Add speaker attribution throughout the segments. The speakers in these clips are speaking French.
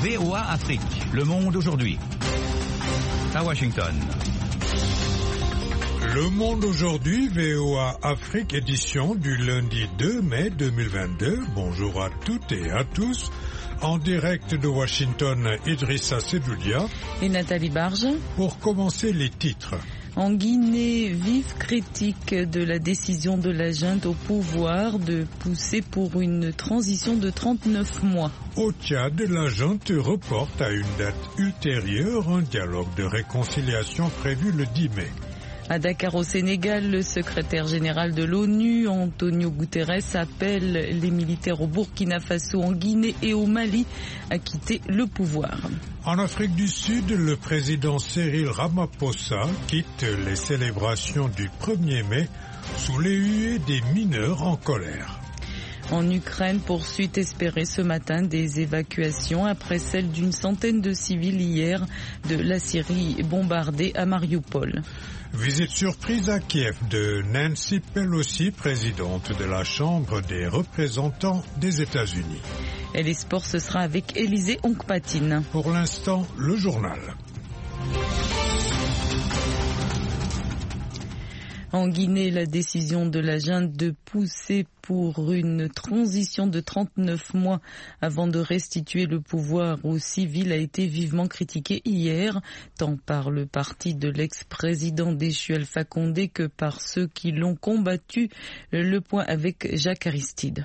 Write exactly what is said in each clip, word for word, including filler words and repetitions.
Speaker 1: V O A Afrique, Le Monde aujourd'hui. À Washington.
Speaker 2: Le Monde aujourd'hui, V O A Afrique, édition du lundi deux mai deux mille vingt-deux. Bonjour à toutes et à tous. En direct de Washington, Idrissa Sedoudia
Speaker 3: et Nathalie Barge.
Speaker 2: Pour commencer, les titres.
Speaker 3: En Guinée, vive critique de la décision de la junte au pouvoir de pousser pour une transition de trente-neuf mois.
Speaker 2: Au Tchad, la junte reporte à une date ultérieure un dialogue de réconciliation prévu le dix mai.
Speaker 3: À Dakar au Sénégal, le secrétaire général de l'ONU, Antonio Guterres, appelle les militaires au Burkina Faso, en Guinée et au Mali à quitter le pouvoir.
Speaker 2: En Afrique du Sud, le président Cyril Ramaphosa quitte les célébrations du premier mai sous les huées des mineurs en colère.
Speaker 3: En Ukraine, poursuite espérée ce matin des évacuations après celle d'une centaine de civils hier de la Syrie bombardée à Mariupol.
Speaker 2: Visite surprise à Kiev de Nancy Pelosi, présidente de la Chambre des représentants des États-Unis.
Speaker 3: Et les sports, ce sera avec Élisée Onkpatine.
Speaker 2: Pour l'instant, le journal.
Speaker 3: En Guinée, la décision de la junte de pousser pour une transition de trente-neuf mois avant de restituer le pouvoir aux civils a été vivement critiquée hier, tant par le parti de l'ex-président déchu Alpha Condé que par ceux qui l'ont combattu. Le point avec Jacques Aristide.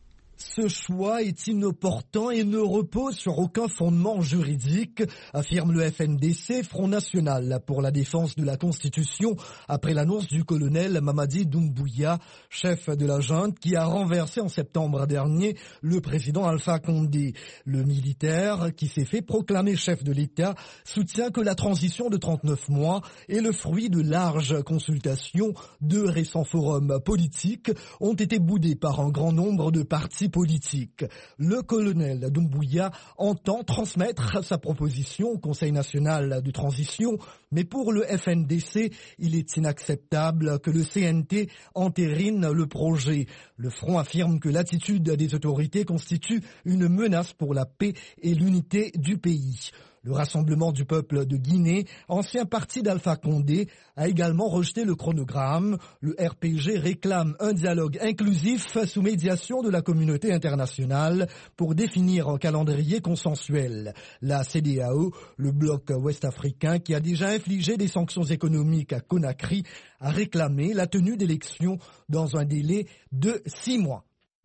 Speaker 4: Ce choix est inopportun et ne repose sur aucun fondement juridique, affirme le F N D C, Front National pour la défense de la Constitution, après l'annonce du colonel Mamadi Doumbouya, chef de la junte, qui a renversé en septembre dernier le président Alpha Condé. Le militaire, qui s'est fait proclamer chef de l'État, soutient que la transition de trente-neuf mois est le fruit de larges consultations. Deux récents forums politiques ont été boudés par un grand nombre de partis politique. Le colonel Doumbouya entend transmettre sa proposition au Conseil national de transition, mais pour le F N D C, il est inacceptable que le C N T entérine le projet. Le Front affirme que l'attitude des autorités constitue une menace pour la paix et l'unité du pays. Le Rassemblement du peuple de Guinée, ancien parti d'Alpha Condé, a également rejeté le chronogramme. Le R P G réclame un dialogue inclusif sous médiation de la communauté internationale pour définir un calendrier consensuel. La C D A O, le bloc ouest-africain qui a déjà infligé des sanctions économiques à Conakry, a réclamé la tenue d'élections dans un délai de six mois.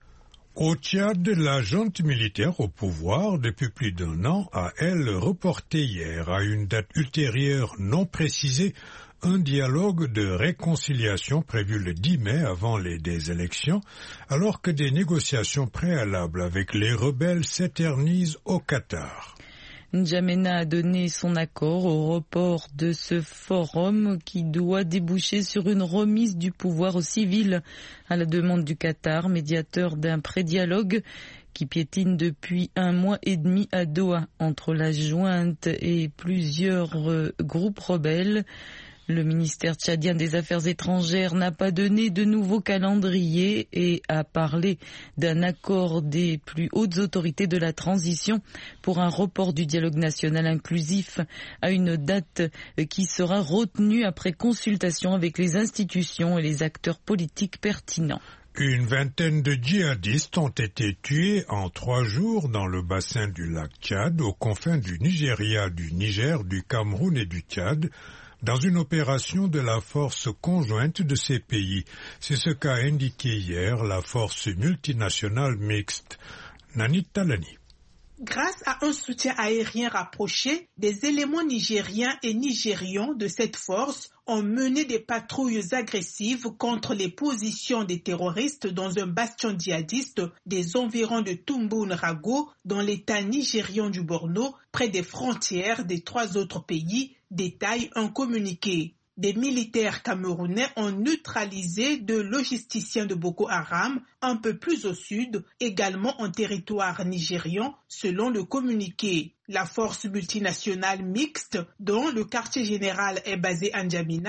Speaker 2: Au Tchad, la junte militaire au pouvoir depuis plus d'un an a, elle, reporté hier à une date ultérieure non précisée un dialogue de réconciliation prévu le dix mai avant les des élections, alors que des négociations préalables avec les rebelles s'éternisent au Qatar.
Speaker 3: N'Djamena a donné son accord au report de ce forum qui doit déboucher sur une remise du pouvoir aux civils à la demande du Qatar, médiateur d'un pré-dialogue qui piétine depuis un mois et demi à Doha entre la junte et plusieurs euh, groupes rebelles. Le ministère tchadien des Affaires étrangères n'a pas donné de nouveau calendrier et a parlé d'un accord des plus hautes autorités de la transition pour un report du dialogue national inclusif à une date qui sera retenue après consultation avec les institutions et les acteurs politiques pertinents.
Speaker 2: Une vingtaine de djihadistes ont été tués en trois jours dans le bassin du lac Tchad, aux confins du Nigeria, du Niger, du Cameroun et du Tchad, dans une opération de la force conjointe de ces pays. C'est ce qu'a indiqué hier la force multinationale mixte. Nanit Talani.
Speaker 5: Grâce à un soutien aérien rapproché, des éléments nigériens et nigérians de cette force ont mené des patrouilles agressives contre les positions des terroristes dans un bastion djihadiste des environs de Tumbunrago, dans l'état nigérian du Borno, près des frontières des trois autres pays, détaille un communiqué. Des militaires camerounais ont neutralisé deux logisticiens de Boko Haram un peu plus au sud, également en territoire nigérian, selon le communiqué. La force multinationale mixte, dont le quartier général est basé à N'Djamena,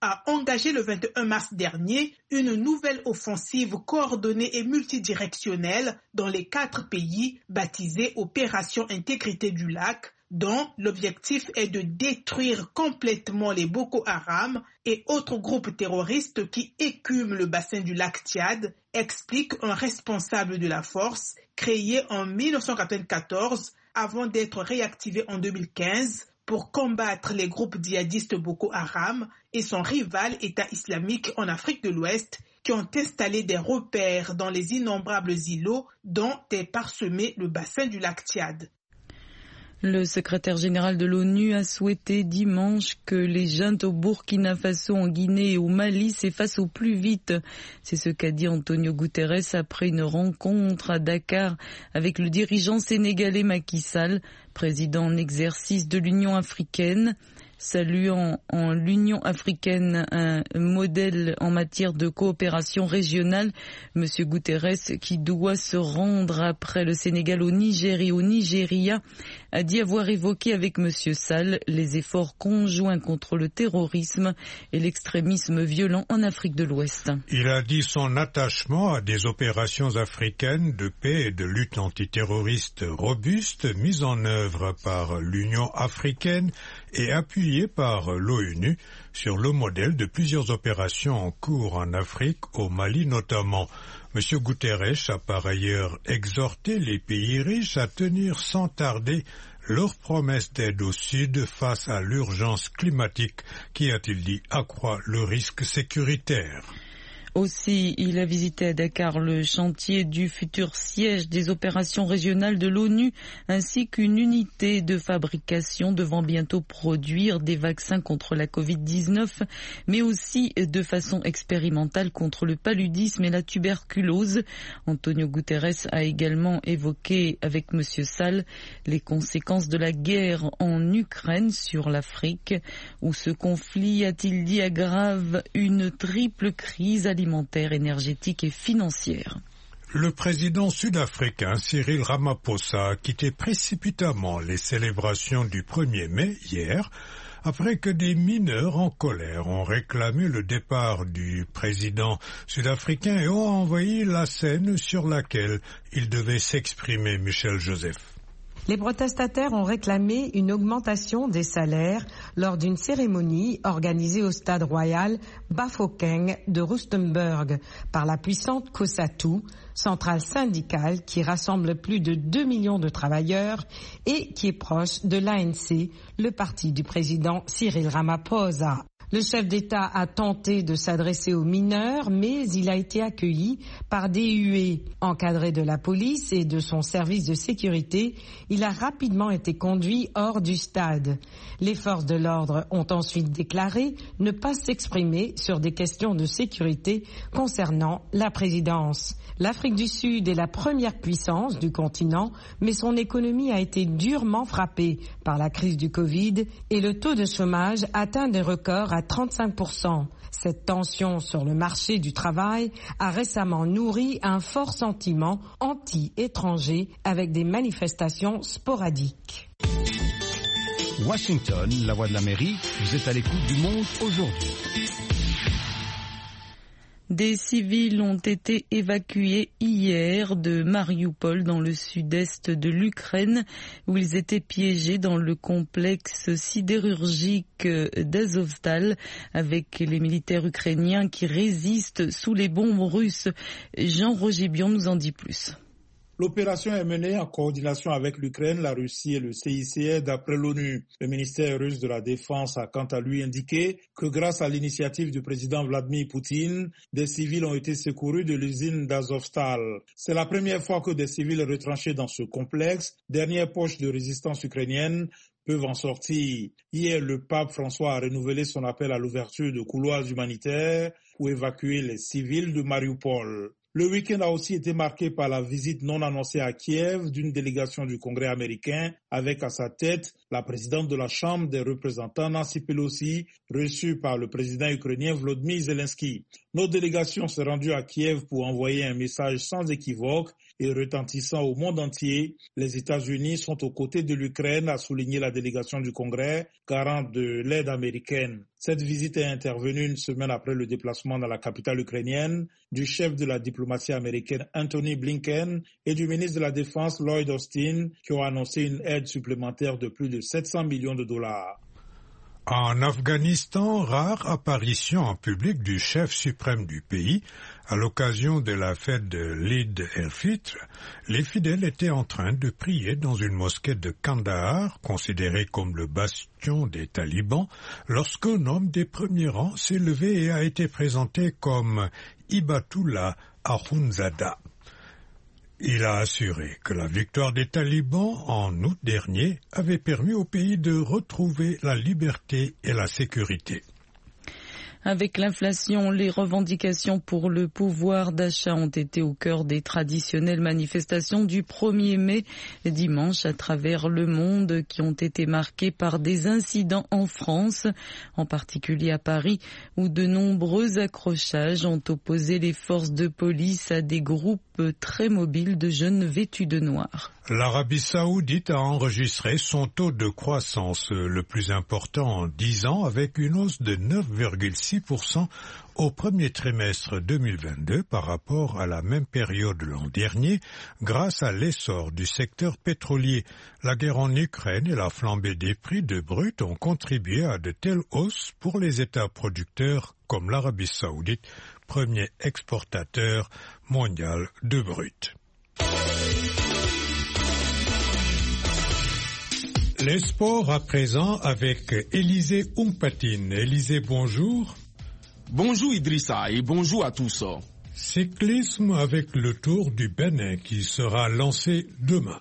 Speaker 5: a engagé le vingt et un mars dernier une nouvelle offensive coordonnée et multidirectionnelle dans les quatre pays, baptisée Opération Intégrité du Lac, dont l'objectif est de détruire complètement les Boko Haram et autres groupes terroristes qui écument le bassin du lac Tchad, explique un responsable de la force créée en mille neuf cent quatre-vingt-quatorze avant d'être réactivée en deux mille quinze pour combattre les groupes djihadistes Boko Haram et son rival État islamique en Afrique de l'Ouest qui ont installé des repères dans les innombrables îlots dont est parsemé le bassin du lac Tchad.
Speaker 3: Le secrétaire général de l'ONU a souhaité dimanche que les juntes au Burkina Faso, en Guinée et au Mali s'effacent au plus vite. C'est ce qu'a dit Antonio Guterres après une rencontre à Dakar avec le dirigeant sénégalais Macky Sall, président en exercice de l'Union africaine. Saluant en l'Union africaine un modèle en matière de coopération régionale, M. Guterres, qui doit se rendre après le Sénégal au Niger et au Nigeria, a dit avoir évoqué avec M. Sall les efforts conjoints contre le terrorisme et l'extrémisme violent en Afrique de l'Ouest.
Speaker 2: Il a dit son attachement à des opérations africaines de paix et de lutte antiterroriste robustes mises en œuvre par l'Union africaine et appuyées par l'ONU sur le modèle de plusieurs opérations en cours en Afrique, au Mali notamment. M. Guterres a par ailleurs exhorté les pays riches à tenir sans tarder leurs promesses d'aide au Sud face à l'urgence climatique qui, a-t-il dit, accroît le risque sécuritaire.
Speaker 3: Aussi, il a visité à Dakar le chantier du futur siège des opérations régionales de l'ONU ainsi qu'une unité de fabrication devant bientôt produire des vaccins contre la covid dix-neuf, mais aussi de façon expérimentale contre le paludisme et la tuberculose. Antonio Guterres a également évoqué avec M. Sall les conséquences de la guerre en Ukraine sur l'Afrique, où ce conflit, a-t-il dit, aggrave une triple crise alimentaire alimentaire, énergétique et financière.
Speaker 2: Le président sud-africain Cyril Ramaphosa a quitté précipitamment les célébrations du premier mai hier, après que des mineurs en colère ont réclamé le départ du président sud-africain et ont envahi la scène sur laquelle il devait s'exprimer, Michel Joseph.
Speaker 6: Les protestataires ont réclamé une augmentation des salaires lors d'une cérémonie organisée au stade royal Bafokeng de Rustenburg par la puissante COSATU, centrale syndicale qui rassemble plus de deux millions de travailleurs et qui est proche de l'A N C, le parti du président Cyril Ramaphosa. Le chef d'État a tenté de s'adresser aux mineurs, mais il a été accueilli par des huées. Encadré de la police et de son service de sécurité, il a rapidement été conduit hors du stade. Les forces de l'ordre ont ensuite déclaré ne pas s'exprimer sur des questions de sécurité concernant la présidence. L'Afrique du Sud est la première puissance du continent, mais son économie a été durement frappée par la crise du Covid et le taux de chômage atteint des records à trente-cinq pour cent. Cette tension sur le marché du travail a récemment nourri un fort sentiment anti-étranger avec des manifestations sporadiques.
Speaker 1: Washington, la voix de l'Amérique, vous êtes à l'écoute du Monde aujourd'hui.
Speaker 3: Des civils ont été évacués hier de Mariupol dans le sud-est de l'Ukraine où ils étaient piégés dans le complexe sidérurgique d'Azovstal avec les militaires ukrainiens qui résistent sous les bombes russes. Jean-Roger Bion nous en dit plus.
Speaker 7: L'opération est menée en coordination avec l'Ukraine, la Russie et le C I C R d'après l'ONU. Le ministère russe de la Défense a quant à lui indiqué que grâce à l'initiative du président Vladimir Poutine, des civils ont été secourus de l'usine d'Azovstal. C'est la première fois que des civils retranchés dans ce complexe, dernière poche de résistance ukrainienne, peuvent en sortir. Hier, le pape François a renouvelé son appel à l'ouverture de couloirs humanitaires pour évacuer les civils de Mariupol. Le week-end a aussi été marqué par la visite non annoncée à Kiev d'une délégation du Congrès américain avec à sa tête La présidente de la Chambre des représentants, Nancy Pelosi, reçue par le président ukrainien Volodymyr Zelensky. Notre délégation s'est rendue à Kiev pour envoyer un message sans équivoque et retentissant au monde entier. Les États-Unis sont aux côtés de l'Ukraine, a souligné la délégation du Congrès, garante de l'aide américaine. Cette visite est intervenue une semaine après le déplacement dans la capitale ukrainienne du chef de la diplomatie américaine Anthony Blinken et du ministre de la Défense Lloyd Austin, qui ont annoncé une aide supplémentaire de plus de sept cents millions de dollars.
Speaker 2: En Afghanistan, rare apparition en public du chef suprême du pays. À l'occasion de la fête de l'Eid el-Fitr, les fidèles étaient en train de prier dans une mosquée de Kandahar, considérée comme le bastion des talibans, lorsqu'un homme des premiers rangs s'est levé et a été présenté comme Hibatullah Akhundzada. Il a assuré que la victoire des talibans en août dernier avait permis au pays de retrouver la liberté et la sécurité.
Speaker 3: Avec l'inflation, les revendications pour le pouvoir d'achat ont été au cœur des traditionnelles manifestations du premier mai dimanche à travers le monde qui ont été marquées par des incidents en France, en particulier à Paris, où de nombreux accrochages ont opposé les forces de police à des groupes très mobiles de jeunes vêtus de noir.
Speaker 2: L'Arabie saoudite a enregistré son taux de croissance le plus important en dix ans avec une hausse de neuf virgule six pour cent au premier trimestre deux mille vingt-deux par rapport à la même période l'an dernier grâce à l'essor du secteur pétrolier. La guerre en Ukraine et la flambée des prix de brut ont contribué à de telles hausses pour les États producteurs comme l'Arabie saoudite, premier exportateur mondial de brut. Les sports à présent avec Élisée Umpatine. Élisée, bonjour.
Speaker 8: Bonjour Idrissa et bonjour à tous.
Speaker 2: Cyclisme avec le Tour du Bénin qui sera lancé demain.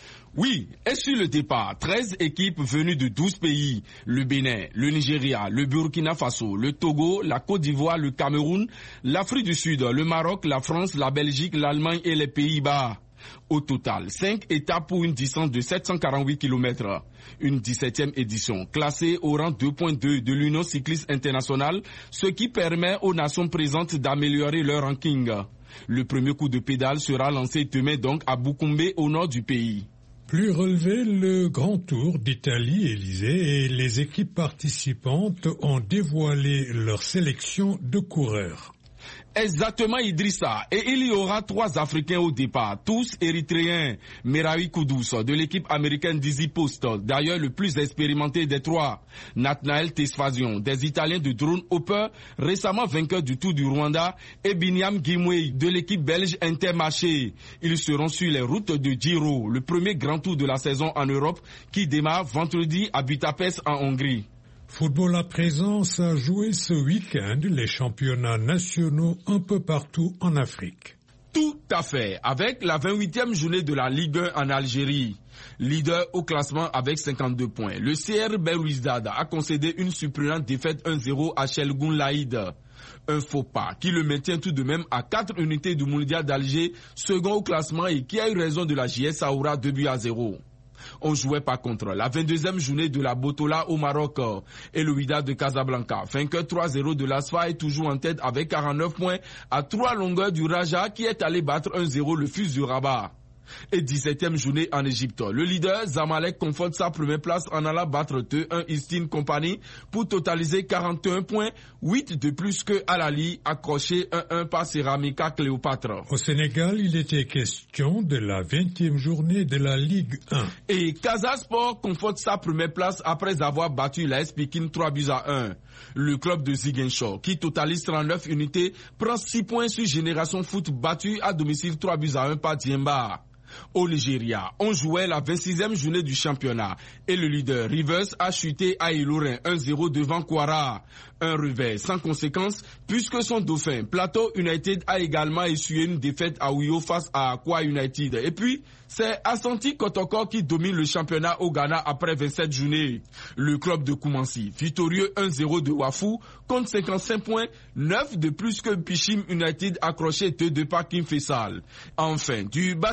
Speaker 8: Oui, et sur le départ, treize équipes venues de douze pays, le Bénin, le Nigeria, le Burkina Faso, le Togo, la Côte d'Ivoire, le Cameroun, l'Afrique du Sud, le Maroc, la France, la Belgique, l'Allemagne et les Pays-Bas. Au total, cinq étapes pour une distance de sept cent quarante-huit kilomètres. Une dix-septième édition, classée au rang deux point deux de l'Union cycliste internationale, ce qui permet aux nations présentes d'améliorer leur ranking. Le premier coup de pédale sera lancé demain donc à Boukoumbe, au nord du pays.
Speaker 2: Plus relevé, le Grand Tour d'Italie, Élysée, et les équipes participantes ont dévoilé leur sélection de coureurs.
Speaker 8: Exactement Idrissa, et il y aura trois Africains au départ, tous érythréens. Merawi Kudus de l'équipe américaine d'Easy Post, d'ailleurs le plus expérimenté des trois. Nathanael Tesfazion des Italiens de Drone Hopper, récemment vainqueur du Tour du Rwanda, et Binyam Gimwe de l'équipe belge Intermarché. Ils seront sur les routes de Giro, le premier grand tour de la saison en Europe qui démarre vendredi à Budapest en Hongrie.
Speaker 2: Football à présent, ça a joué ce week-end les championnats nationaux un peu partout en Afrique.
Speaker 8: Tout à fait, avec la vingt-huitième journée de la Ligue un en Algérie. Leader au classement avec cinquante-deux points. Le C R Belouizdad a concédé une surprenante défaite un zéro à Chelgoun Laïd. Un faux pas qui le maintient tout de même à quatre unités du Mondial d'Alger, second au classement et qui a eu raison de la J S Saoura deux buts à zéro. On jouait par contre la vingt-deuxième journée de la Botola au Maroc et le Wydad de Casablanca. Vainqueur trois zéro de l'Asfa est toujours en tête avec quarante-neuf points à trois longueurs du Raja qui est allé battre un zéro le Fus du Rabat. Et dix-septième journée en Égypte. Le leader Zamalek conforte sa première place en allant battre deux un Eastern Company pour totaliser quarante et un points, huit de plus que Al-Ali, accroché un un par Ceramica Cléopâtre.
Speaker 2: Au Sénégal, il était question de la vingtième journée de la Ligue un.
Speaker 8: Et Casa Sport conforte sa première place après avoir battu la S Pékin trois buts à un. Le club de Ziguinchor, qui totalise trente-neuf unités, prend six points sur Génération Foot battu à domicile trois buts à un par Diemba. Au Nigeria, on jouait la vingt-sixième journée du championnat et le leader Rivers a chuté à Ilorin un zéro devant Kwara. Un revers sans conséquence puisque son dauphin Plateau United a également essuyé une défaite à Uyo face à Akwa United. Et puis, c'est Asante Kotoko qui domine le championnat au Ghana après vingt-sept journées. Le club de Koumansi, victorieux un zéro de Wafou, compte cinquante-cinq points, neuf de plus que Pichim United accroché deux de par Kim Faisal. Enfin, du basketball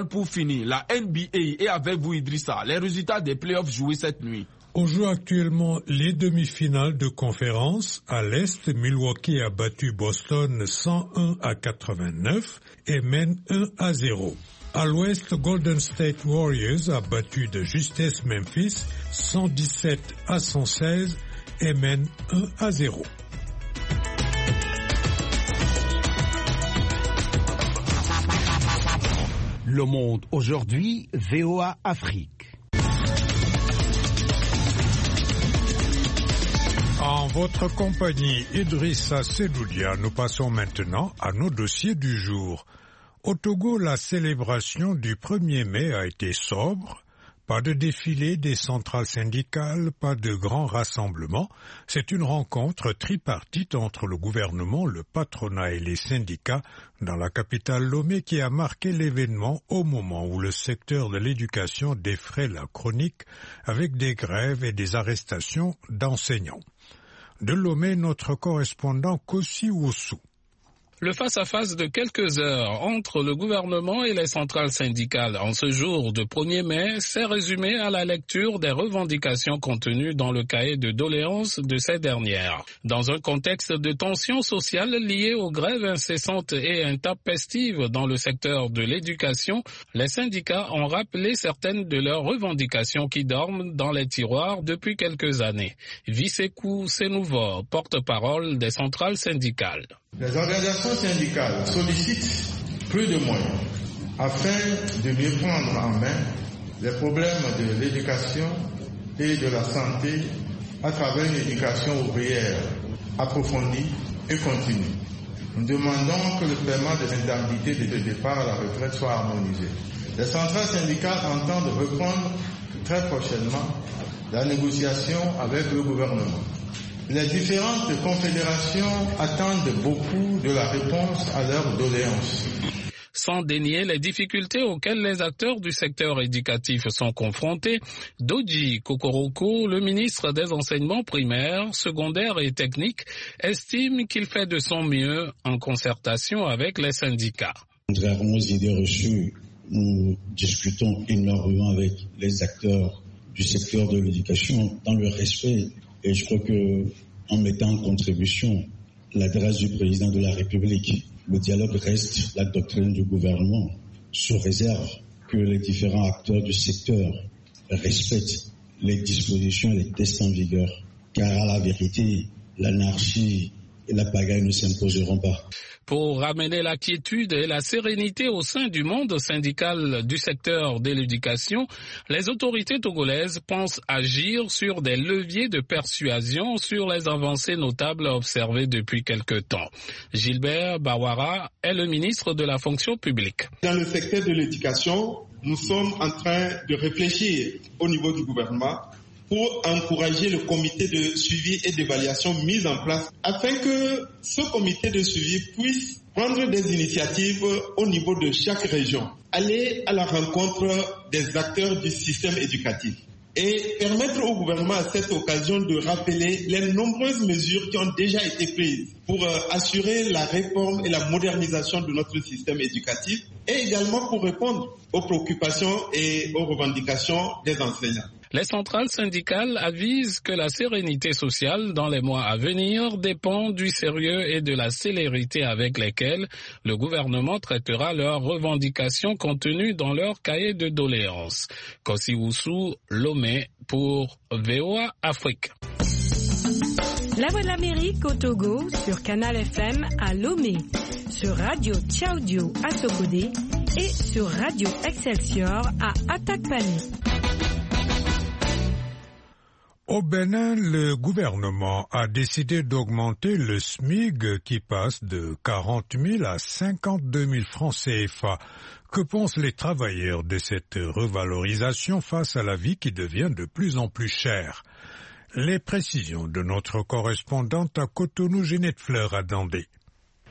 Speaker 8: football pour finir, la N B A et avec vous Idrissa, les résultats des playoffs joués cette nuit.
Speaker 2: On joue actuellement les demi-finales de conférence. À l'Est, Milwaukee a battu Boston cent un à quatre-vingt-neuf et mène un à zéro. À l'Ouest, Golden State Warriors a battu de justesse Memphis cent dix-sept à cent seize et mène un à zéro.
Speaker 1: Le Monde aujourd'hui, V O A Afrique.
Speaker 2: En votre compagnie, Idrissa Sedoudia, nous passons maintenant à nos dossiers du jour. Au Togo, la célébration du premier mai a été sobre. Pas de défilé des centrales syndicales, pas de grands rassemblements. C'est une rencontre tripartite entre le gouvernement, le patronat et les syndicats dans la capitale Lomé qui a marqué l'événement au moment où le secteur de l'éducation défraie la chronique avec des grèves et des arrestations d'enseignants. De Lomé, notre correspondant Kossi Oussou.
Speaker 9: Le face-à-face de quelques heures entre le gouvernement et les centrales syndicales en ce jour de premier mai s'est résumé à la lecture des revendications contenues dans le cahier de doléances de ces dernières. Dans un contexte de tensions sociales liées aux grèves incessantes et intempestives dans le secteur de l'éducation, les syndicats ont rappelé certaines de leurs revendications qui dorment dans les tiroirs depuis quelques années. Visekou Senouvo, porte-parole des centrales syndicales.
Speaker 10: Les organisations syndicales sollicitent plus de moyens afin de mieux prendre en main les problèmes de l'éducation et de la santé à travers une éducation ouvrière approfondie et continue. Nous demandons que le paiement des indemnités de départ à la retraite soit harmonisé. Les centrales syndicales entendent reprendre très prochainement la négociation avec le gouvernement. Les différentes confédérations attendent beaucoup de la réponse à leurs doléances.
Speaker 9: Sans dénier les difficultés auxquelles les acteurs du secteur éducatif sont confrontés, Doji Kokoroko, le ministre des enseignements primaires, secondaires et techniques, estime qu'il fait de son mieux en concertation avec les syndicats.
Speaker 11: Contrairement aux idées reçues, nous discutons énormément avec les acteurs du secteur de l'éducation dans le respect. Et je crois que en mettant en contribution l'adresse du président de la République, le dialogue reste la doctrine du gouvernement, sous réserve que les différents acteurs du secteur respectent les dispositions et les tests en vigueur. Car à la vérité, l'anarchie et la pagaille ne s'imposeront pas.
Speaker 9: Pour ramener la quiétude et la sérénité au sein du monde syndical du secteur de l'éducation, les autorités togolaises pensent agir sur des leviers de persuasion sur les avancées notables observées depuis quelque temps. Gilbert Bawara est le ministre de la fonction publique.
Speaker 12: Dans le secteur de l'éducation, nous sommes en train de réfléchir au niveau du gouvernement pour encourager le comité de suivi et d'évaluation mis en place afin que ce comité de suivi puisse prendre des initiatives au niveau de chaque région, aller à la rencontre des acteurs du système éducatif et permettre au gouvernement à cette occasion de rappeler les nombreuses mesures qui ont déjà été prises pour assurer la réforme et la modernisation de notre système éducatif et également pour répondre aux préoccupations et aux revendications des enseignants.
Speaker 9: Les centrales syndicales avisent que la sérénité sociale dans les mois à venir dépend du sérieux et de la célérité avec lesquels le gouvernement traitera leurs revendications contenues dans leur cahier de doléances. Kossi Oussou, Lomé pour V O A Afrique.
Speaker 13: La Voix de l'Amérique au Togo sur Canal F M à Lomé, sur Radio Tchaudio à Sokodé et sur Radio Excelsior à Atakpani.
Speaker 2: Au Bénin, le gouvernement a décidé d'augmenter le S M I G qui passe de quarante mille à cinquante-deux mille francs C F A. Que pensent les travailleurs de cette revalorisation face à la vie qui devient de plus en plus chère? Les précisions de notre correspondante à Cotonou, Ginette Fleur à Dandé.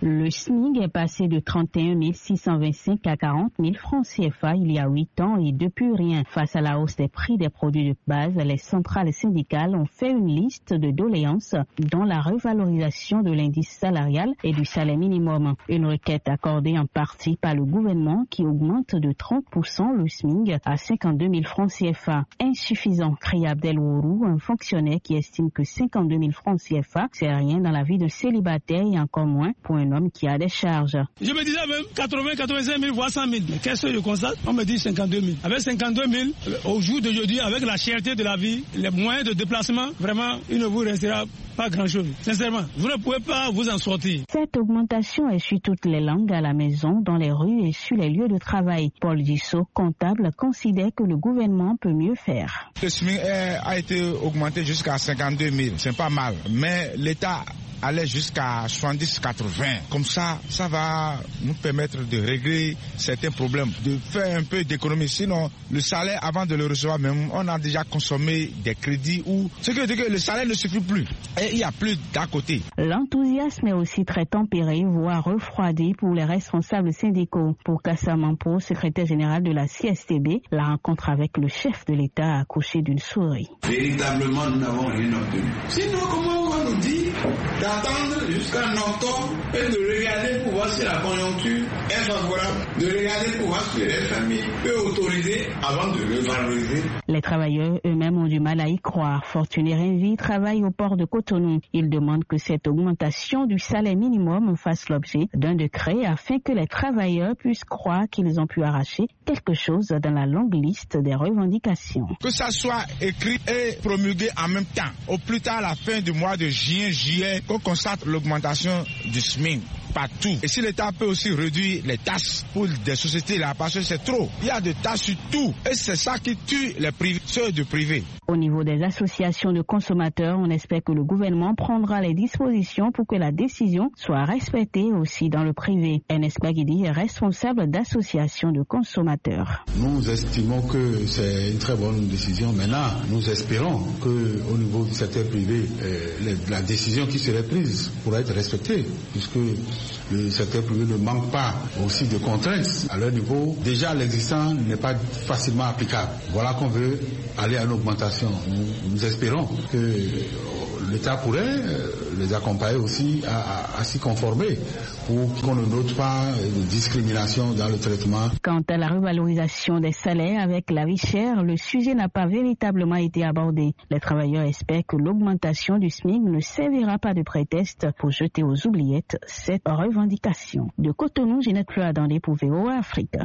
Speaker 14: Le SMIC est passé de trente et un mille six cent vingt-cinq à quarante mille francs C F A il y a huit ans et depuis rien. Face à la hausse des prix des produits de base, les centrales syndicales ont fait une liste de doléances dont la revalorisation de l'indice salarial et du salaire minimum. Une requête accordée en partie par le gouvernement qui augmente de trente pour cent le SMIC à cinquante-deux mille francs C F A. Insuffisant, crie Abdel Ourourou, un fonctionnaire qui estime que cinquante-deux mille francs C F A, c'est rien dans la vie de célibataire et encore moins pour un homme qui a des charges.
Speaker 15: Je me disais même quatre-vingts, quatre-vingt-cinq mille, voire cent mille. Mais qu'est-ce que je constate? On me dit cinquante-deux mille. Avec cinquante-deux mille, au jour d'aujourd'hui, avec la cherté de la vie, les moyens de déplacement, vraiment, il ne vous restera pas grand-chose. Sincèrement, vous ne pouvez pas vous en sortir.
Speaker 14: Cette augmentation essuie toutes les langues à la maison, dans les rues et sur les lieux de travail. Paul Dissot, comptable, considère que le gouvernement peut mieux faire.
Speaker 16: Le SMIC a été augmenté jusqu'à cinquante-deux mille. C'est pas mal. Mais l'État aller jusqu'à soixante-dix quatre-vingts. Comme ça, ça va nous permettre de régler certains problèmes, de faire un peu d'économie. Sinon, le salaire, avant de le recevoir même, on a déjà consommé des crédits ou ce qui veut dire que le salaire ne suffit plus. Et il n'y a plus d'à côté.
Speaker 14: L'enthousiasme est aussi très tempéré, voire refroidi pour les responsables syndicaux. Pour Kassa Mampo, secrétaire général de la C S T B, la rencontre avec le chef de l'État a accouché d'une souris.
Speaker 17: Véritablement, nous n'avons rien obtenu. Sinon, comment on va nous dire d'attendre jusqu'à octobre et de regarder pour voir si la conjoncture est favorable, de regarder pour voir si les familles peuvent autoriser avant de le valoriser.
Speaker 14: Les travailleurs eux-mêmes ont du mal à y croire. Fortuné Renvi travaille au port de Cotonou. Il demande que cette augmentation du salaire minimum fasse l'objet d'un décret afin que les travailleurs puissent croire qu'ils ont pu arracher quelque chose dans la longue liste des revendications.
Speaker 16: Que ça soit écrit et promulgué en même temps, au plus tard à la fin du mois de juin, juillet, qu'on constate l'augmentation du SMIC partout. Et si l'État peut aussi réduire les taxes pour des sociétés là, parce que c'est trop. Il y a des taxes sur tout. Et c'est ça qui tue les privés, ceux de privés.
Speaker 14: Au niveau des associations de consommateurs, on espère que le gouvernement prendra les dispositions pour que la décision soit respectée aussi dans le privé. Ernest Baguidi est responsable d'associations de consommateurs.
Speaker 18: Nous estimons que c'est une très bonne décision. Maintenant, nous espérons qu'au niveau du secteur privé, euh, la décision qui serait prise pourra être respectée, puisque le secteur privé ne manque pas aussi de contraintes. À leur niveau, déjà l'existant n'est pas facilement applicable. Voilà qu'on veut aller à une augmentation. Nous, nous espérons que l'État pourrait les accompagner aussi à, à, à s'y conformer pour qu'on ne note pas de discrimination dans le traitement.
Speaker 14: Quant à la revalorisation des salaires avec la vie chère, le sujet n'a pas véritablement été abordé. Les travailleurs espèrent que l'augmentation du SMIC ne servira pas de prétexte pour jeter aux oubliettes cette revendication. De Cotonou, Ginette Fleur-Adandé pour V O A Afrique.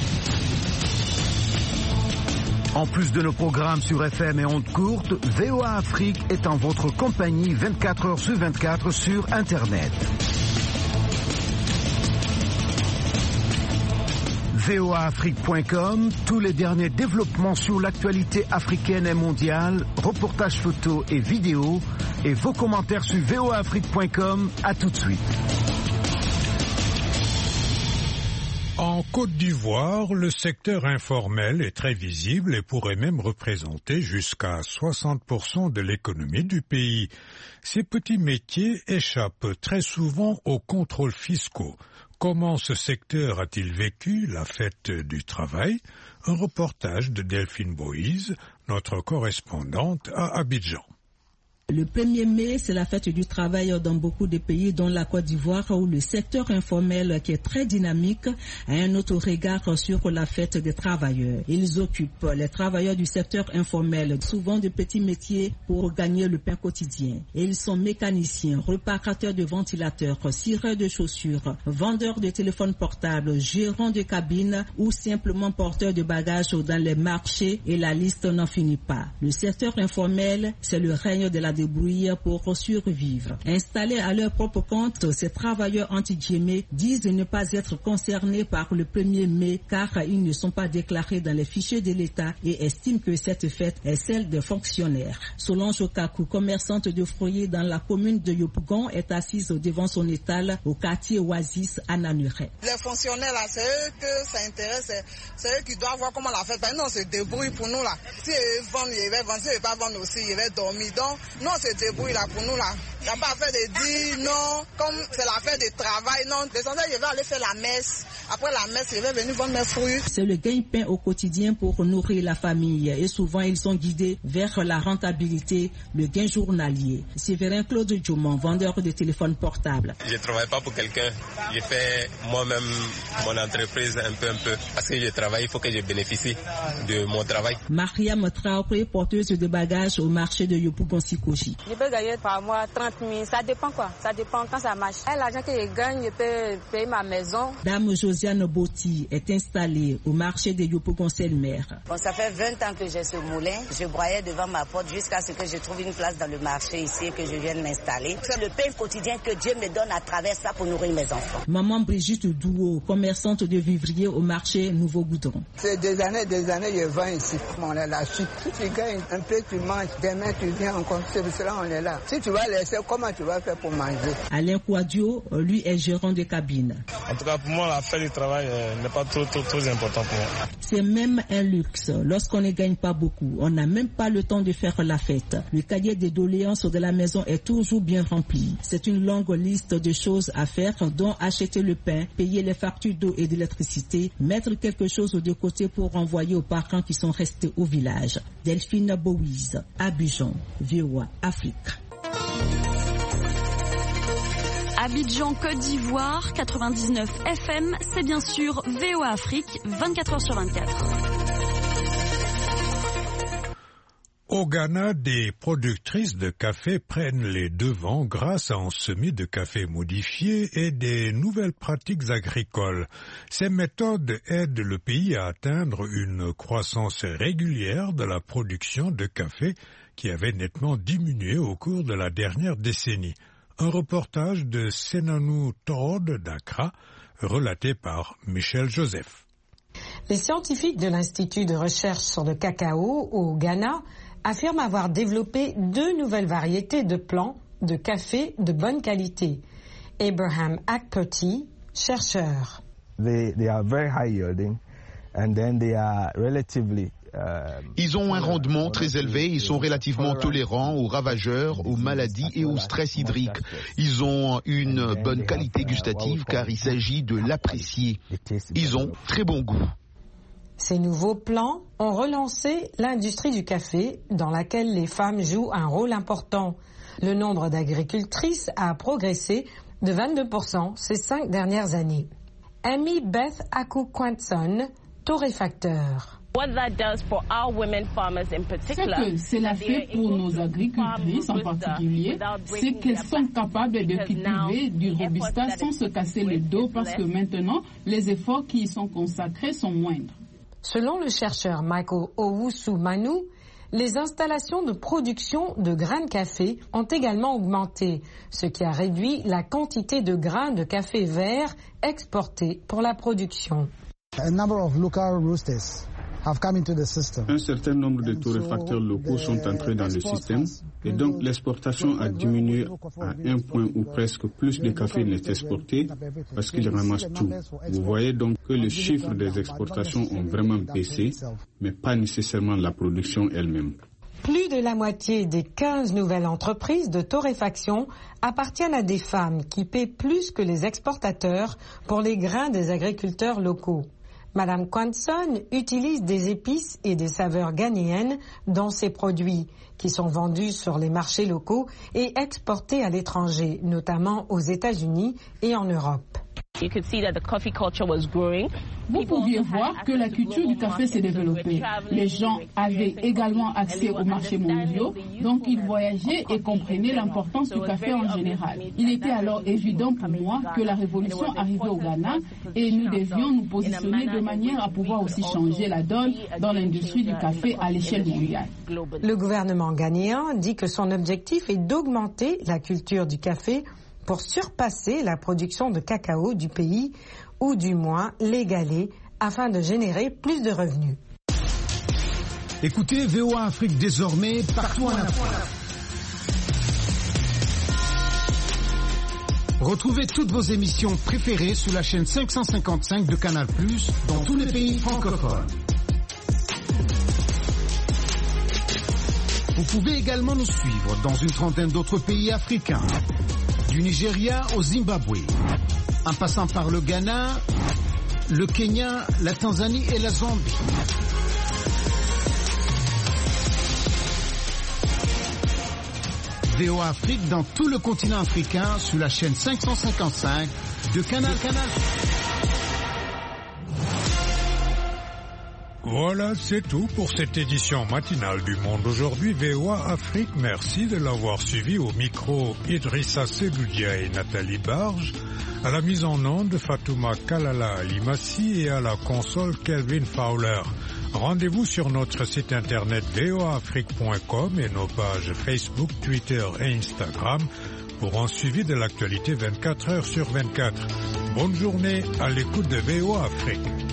Speaker 1: En plus de nos programmes sur F M et ondes courtes, V O A Afrique est en votre compagnie vingt-quatre heures sur vingt-quatre sur Internet. V O A Afrique point com, tous les derniers développements sur l'actualité africaine et mondiale, reportages photos et vidéos, et vos commentaires sur V O A Afrique point com. À tout de suite.
Speaker 2: En Côte d'Ivoire, le secteur informel est très visible et pourrait même représenter jusqu'à soixante pour cent de l'économie du pays. Ces petits métiers échappent très souvent aux contrôles fiscaux. Comment ce secteur a-t-il vécu la fête du travail? Un reportage de Delphine Boïse, notre correspondante à Abidjan.
Speaker 19: Le premier mai, c'est la fête du travail dans beaucoup de pays, dont la Côte d'Ivoire, où le secteur informel, qui est très dynamique, a un autre regard sur la fête des travailleurs. Ils occupent, les travailleurs du secteur informel, souvent de petits métiers pour gagner le pain quotidien. Et ils sont mécaniciens, réparateurs de ventilateurs, cireurs de chaussures, vendeurs de téléphones portables, gérants de cabines ou simplement porteurs de bagages dans les marchés, et la liste n'en finit pas. Le secteur informel, c'est le règne de la débrouiller pour survivre. Installés à leur propre compte, ces travailleurs anti-Djémé disent ne pas être concernés par le premier mai car ils ne sont pas déclarés dans les fichiers de l'État et estiment que cette fête est celle des fonctionnaires. Solange Okaku, commerçante de fruits dans la commune de Yopougon, est assise devant son étal au quartier Oasis à Nanuré.
Speaker 20: Les fonctionnaires là, c'est eux que ça intéresse, c'est eux qui doivent voir comment la fête. Ben non, on se débrouille pour nous là. Si ils vendent, ils vont vendre, si ils ne vont pas vendre aussi, ils vont dormir. Donc, non, on se débrouille là pour nous là. n'y a pas affaire de dire non, comme c'est l'affaire de travail. Non, descendez, je vais aller faire la messe. Après la messe, je vais venir vendre mes fruits.
Speaker 19: C'est le gagne-pain au quotidien pour nourrir la famille. Et souvent, ils sont guidés vers la rentabilité, le gain journalier. Séverin Claude Djoumon, vendeur de téléphones portables.
Speaker 21: Je ne travaille pas pour quelqu'un. Je fais moi-même mon entreprise un peu, un peu. Parce que je travaille, il faut que je bénéficie de mon travail.
Speaker 19: Mariam Traoré, porteuse de bagages au marché de Yopougon-Sikoji.
Speaker 22: Je peux gagner par mois trente mille. Ça dépend quoi. Ça dépend quand ça marche. Et l'argent que je gagne, je peux payer ma maison.
Speaker 19: Dame Josiane Boti est installée au marché de Yopougon-Selmer.
Speaker 23: Bon, ça fait vingt ans que j'ai ce moulin. Je broyais devant ma porte jusqu'à ce que je trouve une place dans le marché ici et que je vienne m'installer. C'est le pain quotidien que Dieu me donne à travers ça pour nourrir mes enfants.
Speaker 19: Maman Brigitte Douot, commerçante de vivriers au marché Nouveau Goudron.
Speaker 24: C'est des années, des années, je vends ici. On est là. Si tu gagnes un peu, tu manges. Demain, tu viens encore. C'est pour cela on est là. Si tu vas laisser, comment tu vas faire pour manger?
Speaker 19: Alain Kouadio, lui, est gérant de cabine.
Speaker 25: En tout cas, pour moi, la fête du travail euh, n'est pas trop, trop, trop important pour moi.
Speaker 19: C'est même un luxe. Lorsqu'on ne gagne pas beaucoup, on n'a même pas le temps de faire la fête. Le cahier des doléances de la maison est toujours bien rempli. C'est une longue liste de choses à faire, dont acheter le pain, payer les factures d'eau et d'électricité, mettre quelque chose de côté pour renvoyer aux parents qui sont restés au village. Delphine Bouise, Abidjan, V O A Afrique.
Speaker 26: Abidjan, Côte d'Ivoire, quatre-vingt-dix-neuf F M, c'est bien sûr V O A Afrique, vingt-quatre heures sur vingt-quatre.
Speaker 2: Au Ghana, des productrices de café prennent les devants grâce à un semis de café modifié et des nouvelles pratiques agricoles. Ces méthodes aident le pays à atteindre une croissance régulière de la production de café qui avait nettement diminué au cours de la dernière décennie. Un reportage de Senanou Todd d'Accra, relaté par Michel Joseph.
Speaker 6: Les scientifiques de l'Institut de recherche sur le cacao au Ghana affirment avoir développé deux nouvelles variétés de plants de café de bonne qualité. Abraham Akpoti, chercheur.
Speaker 27: They, they are very high yielding and then they are relatively
Speaker 28: Ils ont un rendement très élevé, ils sont relativement tolérants aux ravageurs, aux maladies et au stress hydrique. Ils ont une bonne qualité gustative car il s'agit de l'apprécier. Ils ont très bon goût.
Speaker 6: Ces nouveaux plants ont relancé l'industrie du café dans laquelle les femmes jouent un rôle important. Le nombre d'agricultrices a progressé de vingt-deux pour cent ces cinq dernières années. Amy Beth Aku-Quanson, torréfacteur.
Speaker 29: Ce que cela fait pour nos agricultrices en particulier, c'est qu'elles sont capables de cultiver du Robusta sans se casser le dos parce que maintenant, les efforts qui y sont consacrés sont moindres.
Speaker 6: Selon le chercheur Michael Owusu-Manu, les installations de production de grains de café ont également augmenté, ce qui a réduit la quantité de grains de café vert exportés pour la production.
Speaker 30: A number of local roasters have come into the system.
Speaker 31: Un certain nombre de torréfacteurs locaux sont entrés dans le système et donc l'exportation a diminué à un point où presque plus de café n'est exporté parce qu'ils ramassent tout. Vous voyez donc que les chiffres des exportations ont vraiment baissé, mais pas nécessairement la production elle-même.
Speaker 6: Plus de la moitié des quinze nouvelles entreprises de torréfaction appartiennent à des femmes qui paient plus que les exportateurs pour les grains des agriculteurs locaux. Madame Quanson utilise des épices et des saveurs ghanéennes dans ses produits, qui sont vendus sur les marchés locaux et exportés à l'étranger, notamment aux États-Unis et en Europe.
Speaker 29: Vous pouviez voir que la culture du café s'est développée. Les gens avaient également accès aux marchés mondiaux, donc ils voyageaient et comprenaient l'importance du café en général. Il était alors évident pour moi que la révolution arrivait au Ghana et nous devions nous positionner de manière à pouvoir aussi changer la donne dans l'industrie du café à l'échelle mondiale.
Speaker 6: Le gouvernement ghanéen dit que son objectif est d'augmenter la culture du café pour surpasser la production de cacao du pays, ou du moins l'égaler, afin de générer plus de revenus.
Speaker 1: Écoutez V O A Afrique désormais partout en Afrique. Retrouvez toutes vos émissions préférées sur la chaîne cinq cent cinquante-cinq de Canal plus, dans tous les pays francophones. Vous pouvez également nous suivre dans une trentaine d'autres pays africains, du Nigeria au Zimbabwe, en passant par le Ghana, le Kenya, la Tanzanie et la Zambie. V O A Afrique dans tout le continent africain sur la chaîne cinq cent cinquante-cinq de Canal Canal.
Speaker 2: Voilà, c'est tout pour cette édition matinale du Monde aujourd'hui. V O A Afrique, merci de l'avoir suivi. Au micro, Idrissa Seloudia et Nathalie Barge. À la mise en onde, Fatouma Kalala Alimassi et à la console, Kelvin Fowler. Rendez-vous sur notre site internet v o a afrique point com et nos pages Facebook, Twitter et Instagram pour un suivi de l'actualité vingt-quatre heures sur vingt-quatre. Bonne journée à l'écoute de V O A Afrique.